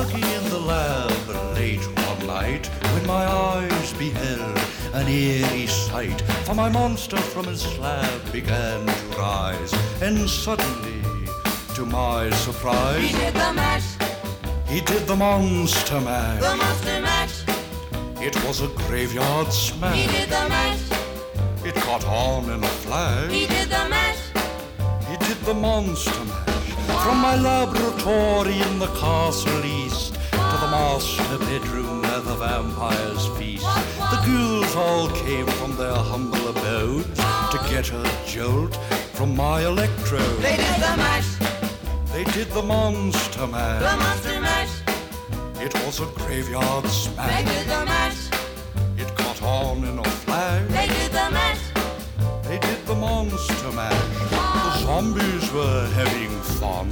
working in the lab late one night when my eyes beheld an eerie sight. For my monster from his slab began to rise, and suddenly, to my surprise, he did the mash. He did the monster mash. The monster mash. It was a graveyard smash. He did the mash. It caught on in a flash. He did the mash. He did the monster mash. From my laboratory in the castle east to the master bedroom where the vampires feast. The ghouls all came from their humble abodes to get a jolt from my electrode. They did the mash. They did the monster mash. The monster mash. It was a graveyard smash. They did the mash. It caught on in a flash. They did the mash. They did the monster mash. The zombies were having fun.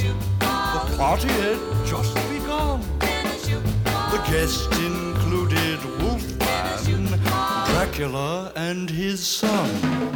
The party had just begun. The guests included Wolfman, Dracula, and his son.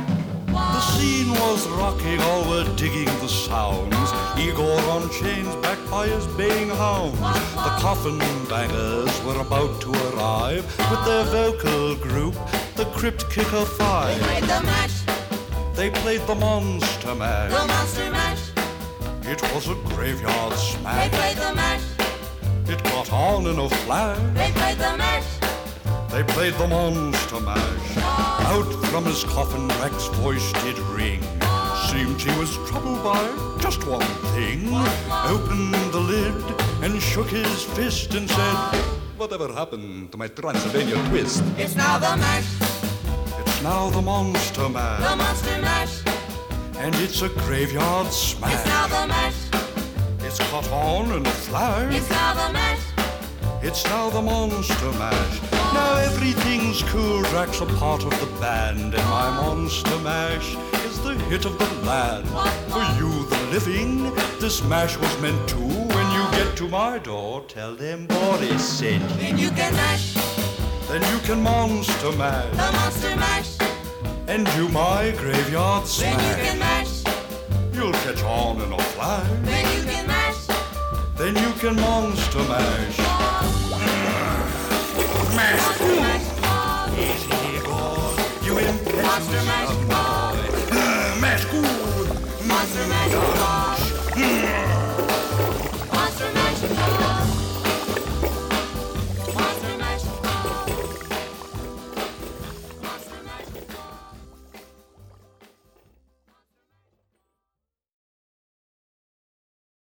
The scene was rocking, all were digging the sounds. Igor on chains, backed by his baying hounds. The coffin bangers were about to arrive with their vocal group, the Crypt Kicker Five. They played the mash. They played the monster mash. The monster mash. It was a graveyard They smash. played the mash. It got on in a flash. They played the mash. They played the monster mash. Out from his coffin, Rex's voice did ring. Seemed he was troubled by just one thing. Opened the lid and shook his fist and said, "Whatever happened to my Transylvania twist?" It's now the mash. It's now the monster The mash. monster mash. And it's a graveyard It's smash. now the mash. It's caught on in a flash. It's now the mash. It's now the monster mash. Now everything's cool. Drax a part of the band, and my monster mash is the hit of the land. For you, the living, this mash was meant to. When you get to my door, tell them Boris sent you. Then you can mash. Then you can monster mash The monster mash. and do my graveyard Then you can smash. mash. You'll catch on in a flash. Then you can mash. Then you can monster mash. Mash. Monster mash. Easy, Igor. You impetuous Monster mash. young boy. Mash good. Monster mash.